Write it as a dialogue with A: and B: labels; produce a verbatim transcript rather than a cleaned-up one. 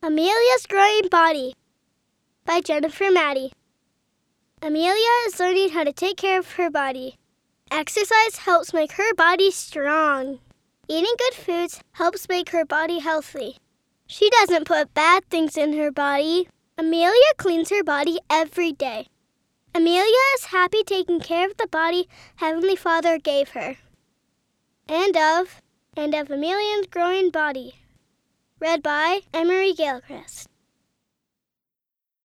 A: Amelia's Growing Body by Jennifer Maddie. Amelia is learning how to take care of her body. Exercise helps make her body strong. Eating good foods helps make her body healthy. She doesn't put bad things in her body. Amelia cleans her body every day. Amelia is happy taking care of the body Heavenly Father gave her. And of, and of Amelia's Growing Body. Read by Emery Gilchrist.